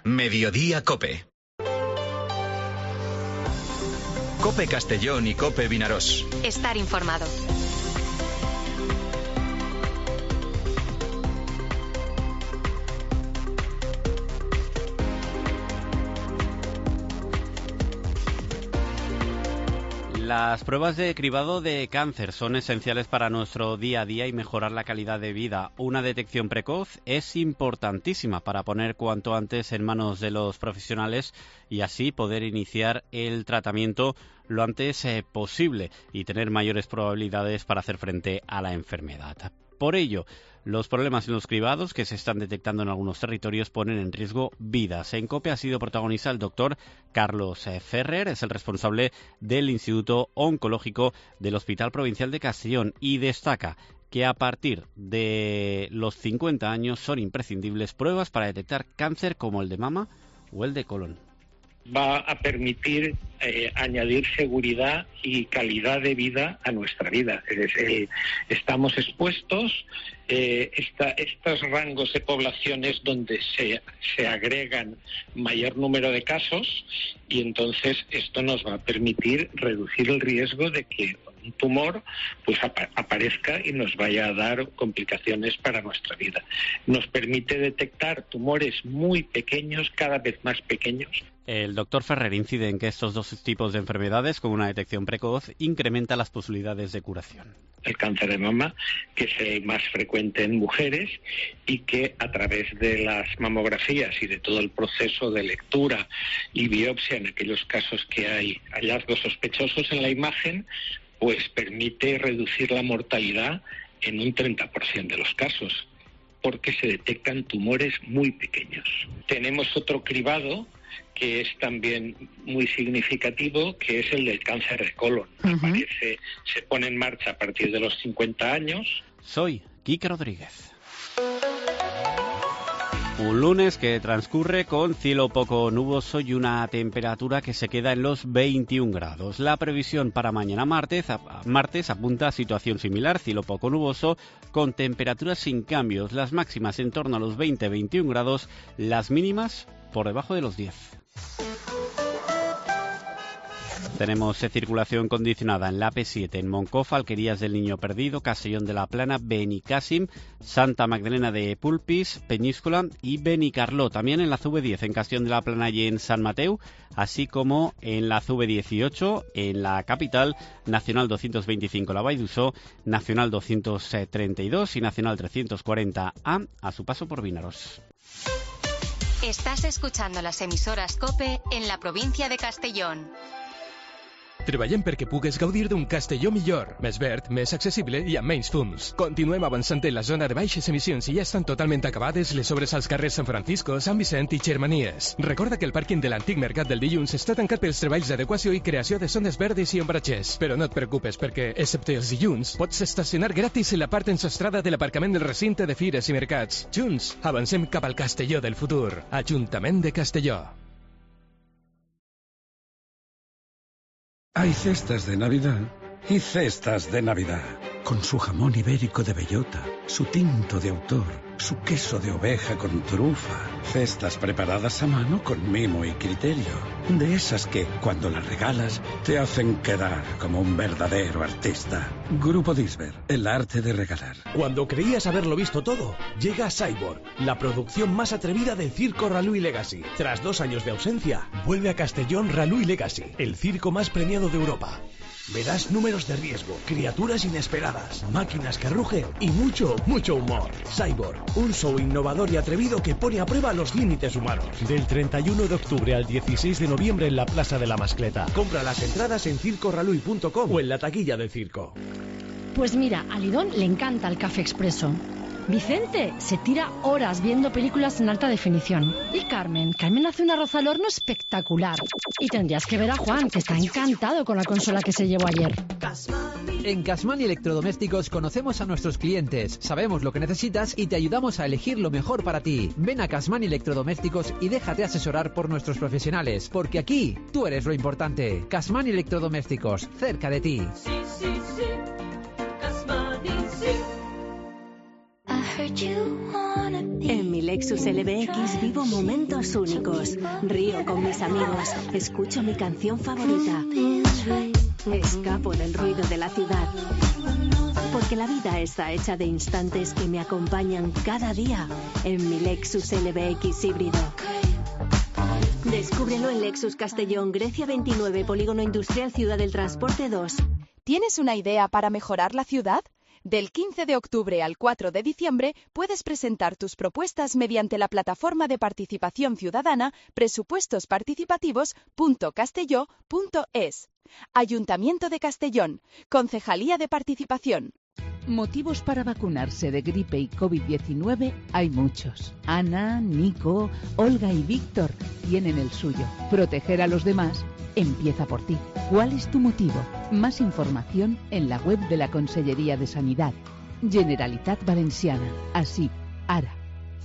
Mediodía Cope. Cope Castellón y Cope Vinarós. Estar informado. Las pruebas de cribado de cáncer son esenciales para nuestro día a día y mejorar la calidad de vida. Una detección precoz es importantísima para poner cuanto antes en manos de los profesionales y así poder iniciar el tratamiento lo antes posible y tener mayores probabilidades para hacer frente a la enfermedad. Por ello, los problemas en los cribados que se están detectando en algunos territorios ponen en riesgo vidas. En COPE ha sido protagonista el doctor Carlos Ferrer, es el responsable del Instituto Oncológico del Hospital Provincial de Castellón y destaca que a partir de los 50 años son imprescindibles pruebas para detectar cáncer como el de mama o el de colon. Va a permitir añadir seguridad y calidad de vida a nuestra vida. Estamos expuestos estos rangos de poblaciones donde se agregan mayor número de casos y entonces esto nos va a permitir reducir el riesgo de que un tumor pues aparezca y nos vaya a dar complicaciones para nuestra vida. Nos permite detectar tumores muy pequeños, cada vez más pequeños. El doctor Ferrer incide en que estos dos tipos de enfermedades con una detección precoz incrementa las posibilidades de curación. El cáncer de mama, que es el más frecuente en mujeres y que a través de las mamografías y de todo el proceso de lectura y biopsia en aquellos casos que hay hallazgos sospechosos en la imagen, pues permite reducir la mortalidad en un 30% de los casos, porque se detectan tumores muy pequeños. Tenemos otro cribado que es también muy significativo, que es el del cáncer de colon. Se pone en marcha a partir de los 50 años. Soy Quique Rodríguez. Un lunes que transcurre con cielo poco nuboso y una temperatura que se queda en los 21 grados. La previsión para mañana martes apunta a situación similar, cielo poco nuboso, con temperaturas sin cambios. Las máximas en torno a los 20-21 grados, las mínimas por debajo de los 10. Tenemos circulación condicionada en la AP7 en Moncofa, Alquerías del Niño Perdido, Castellón de la Plana, Benicàssim, Santa Magdalena de Polpís, Peñíscola y Benicarló. También en la CV10 en Castellón de la Plana y en San Mateu, así como en la CV18 en la capital, Nacional 225 la Vall d'Uixó, Nacional 232 y Nacional 340A a su paso por Vinarós. Estás escuchando las emisoras COPE en la provincia de Castellón. Treballem perquè pugues gaudir d'un Castelló millor, més verd, més accessible i amb menys fums. Continuem avançant en la zona de baixes emissions i ja estan totalment acabades les obres als carrers Sant Francisco, Sant Vicent i Xermanies. Recorda que el pàrquing de l'antic mercat del dilluns està tancat pels treballs d'adequació i creació de zones verdes i ombratges. Però no et preocupes perquè, excepte els dilluns, pots estacionar gratis en la part ensostrada de l'aparcament del recinte de fires i mercats. Junts, avancem cap al Castelló del futur. Ajuntament de Castelló. Hay cestas de Navidad y cestas de Navidad. Con su jamón ibérico de bellota, su tinto de autor, su queso de oveja con trufa. Cestas preparadas a mano con mimo y criterio. De esas que, cuando las regalas, te hacen quedar como un verdadero artista. Grupo Disber, el arte de regalar. Cuando creías haberlo visto todo, llega Cyborg, la producción más atrevida del circo Ralui Legacy. Tras 2 años de ausencia, vuelve a Castellón Ralui Legacy, el circo más premiado de Europa. Verás números de riesgo, criaturas inesperadas, máquinas que rugen y mucho, mucho humor. Cyborg, un show innovador y atrevido que pone a prueba los límites humanos. Del 31 de octubre al 16 de noviembre en la Plaza de la Mascleta. Compra las entradas en circoralui.com o en la taquilla del circo. Pues mira, a Lidón le encanta el café expreso. Vicente se tira horas viendo películas en alta definición. Y Carmen hace un arroz al horno espectacular. Y tendrías que ver a Juan, que está encantado con la consola que se llevó ayer. En Casmani Electrodomésticos conocemos a nuestros clientes, sabemos lo que necesitas y te ayudamos a elegir lo mejor para ti. Ven a Casmani Electrodomésticos y déjate asesorar por nuestros profesionales, porque aquí tú eres lo importante. Casmani Electrodomésticos, cerca de ti. Sí, sí, sí. Casmani, sí. I heard you wanna En mi Lexus LBX vivo momentos únicos. Río con mis amigos. Escucho mi canción favorita. Escapo del ruido de la ciudad. Porque la vida está hecha de instantes que me acompañan cada día en mi Lexus LBX híbrido. Descúbrelo en Lexus Castellón, Grecia 29, Polígono Industrial Ciudad del Transporte 2. ¿Tienes una idea para mejorar la ciudad? Del 15 de octubre al 4 de diciembre puedes presentar tus propuestas mediante la plataforma de participación ciudadana presupuestosparticipativos.castelló.es. Ayuntamiento de Castellón, Concejalía de Participación. Motivos para vacunarse de gripe y COVID-19 hay muchos. Ana, Nico, Olga y Víctor tienen el suyo. Proteger a los demás empieza por ti. ¿Cuál es tu motivo? Más información en la web de la Consellería de Sanidad. Generalitat Valenciana. Así, ara.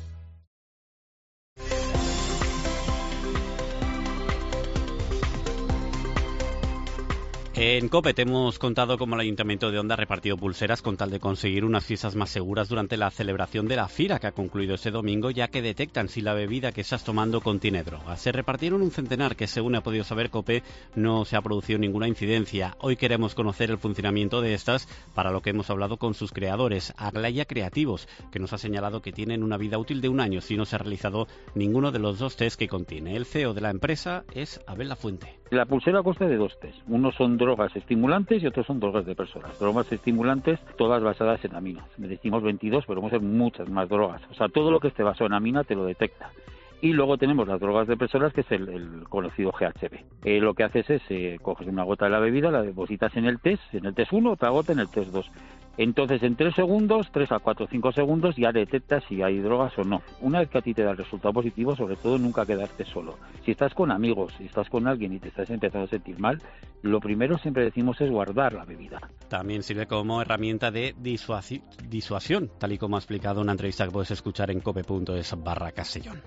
En COPE te hemos contado cómo el Ayuntamiento de Onda ha repartido pulseras con tal de conseguir unas fiestas más seguras durante la celebración de la Fira que ha concluido este domingo, ya que detectan si la bebida que estás tomando contiene droga. Se repartieron un centenar que, según ha podido saber COPE, no se ha producido ninguna incidencia. Hoy queremos conocer el funcionamiento de estas, para lo que hemos hablado con sus creadores, Aglaya Creativos, que nos ha señalado que tienen una vida útil de 1 año si no se ha realizado ninguno de los 2 test que contiene. El CEO de la empresa es Abel Lafuente. La pulsera consta de 2 test. Unos son drogas estimulantes y otros son drogas depresoras. Drogas estimulantes, todas basadas en aminas. Decimos 22, pero vamos a ser muchas más drogas. O sea, todo lo que esté basado en amina te lo detecta. Y luego tenemos las drogas depresoras, que es el conocido GHB. Lo que haces es, coges una gota de la bebida, la depositas en el test 1, otra gota en el test 2. Entonces, en 3 segundos, 3 a 4 o 5 segundos, ya detectas si hay drogas o no. Una vez que a ti te da el resultado positivo, sobre todo nunca quedarte solo. Si estás con amigos, si estás con alguien y te estás empezando a sentir mal, lo primero siempre decimos es guardar la bebida. También sirve como herramienta de disuasión, tal y como ha explicado una entrevista que puedes escuchar en cope.es/Castellón.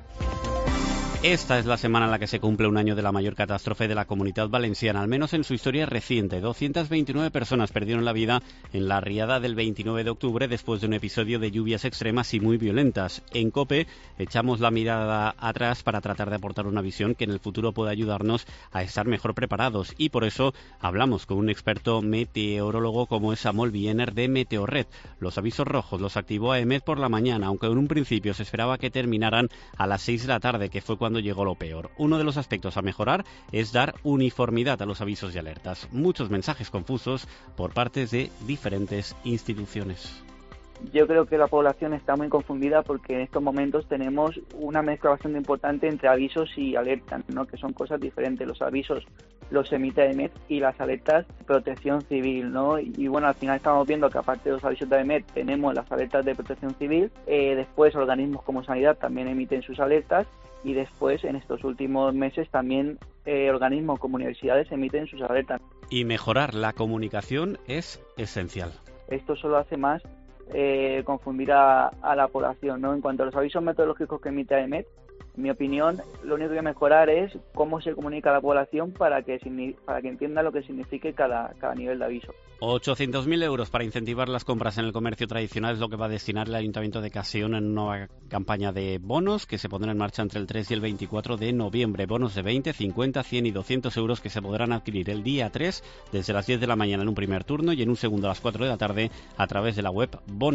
Esta es la semana en la que se cumple 1 año de la mayor catástrofe de la Comunitat Valenciana, al menos en su historia reciente. 229 personas perdieron la vida en la riada del 29 de octubre después de un episodio de lluvias extremas y muy violentas. En COPE echamos la mirada atrás para tratar de aportar una visión que en el futuro pueda ayudarnos a estar mejor preparados, y por eso hablamos con un experto meteorólogo como es Amol Biener de Meteorred. Los avisos rojos los activó AEMET por la mañana, aunque en un principio se esperaba que terminaran a las 6 de la tarde, que fue cuando llegó lo peor. Uno de los aspectos a mejorar es dar uniformidad a los avisos y alertas. Muchos mensajes confusos por parte de diferentes instituciones. Yo creo que la población está muy confundida porque en estos momentos tenemos una mezcla bastante importante entre avisos y alertas, ¿no? Que son cosas diferentes. Los avisos los emite AEMET y las alertas Protección Civil, ¿no? Y bueno, al final estamos viendo que aparte de los avisos de AEMET tenemos las alertas de Protección Civil, después organismos como Sanidad también emiten sus alertas, y después en estos últimos meses también organismos como universidades emiten sus alertas. Y mejorar la comunicación es esencial. Esto solo hace más confundir a la población, ¿no? En cuanto a los avisos meteorológicos que emite AEMET, en mi opinión, lo único que hay que mejorar es cómo se comunica a la población para que entienda lo que signifique cada nivel de aviso. 800.000 euros para incentivar las compras en el comercio tradicional es lo que va a destinar el Ayuntamiento de Castellón en una nueva campaña de bonos que se pondrá en marcha entre el 3 y el 24 de noviembre. Bonos de 20, 50, 100 y 200 euros que se podrán adquirir el día 3 desde las 10 de la mañana en un primer turno y en un segundo a las 4 de la tarde a través de la web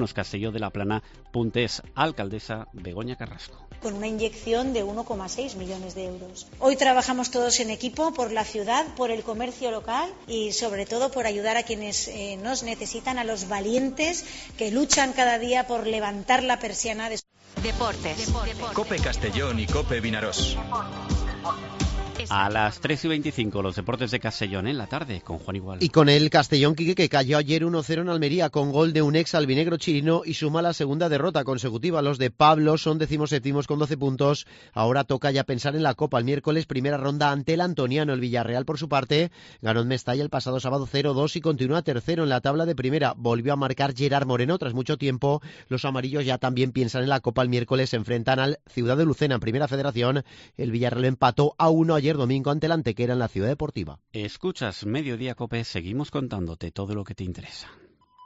bonoscastellodelaplana.es. Alcaldesa Begoña Carrasco. Con una inyección de 1,6 millones de euros. Hoy trabajamos todos en equipo por la ciudad, por el comercio local y sobre todo por ayudar a quienes nos necesitan, a los valientes que luchan cada día por levantar la persiana de... Deportes. COPE Castellón y COPE Vinarós. A las 3:25, los deportes de Castellón en la tarde, con Juan Igual. Y con el Castellón, Quique, que cayó ayer 1-0 en Almería, con gol de un ex albinegro chileno y suma la segunda derrota consecutiva. Los de Pablo son 17º con 12 puntos. Ahora toca ya pensar en la Copa. El miércoles, primera ronda ante el Antoniano. El Villarreal, por su parte, ganó en Mestalla el pasado sábado 0-2 y continúa tercero en la tabla de primera. Volvió a marcar Gerard Moreno tras mucho tiempo. Los amarillos ya también piensan en la Copa. El miércoles se enfrentan al Ciudad de Lucena en Primera Federación. El Villarreal empató a 1 ayer domingo ante el Antequera en la Ciudad Deportiva. Escuchas Mediodía COPE, seguimos contándote todo lo que te interesa.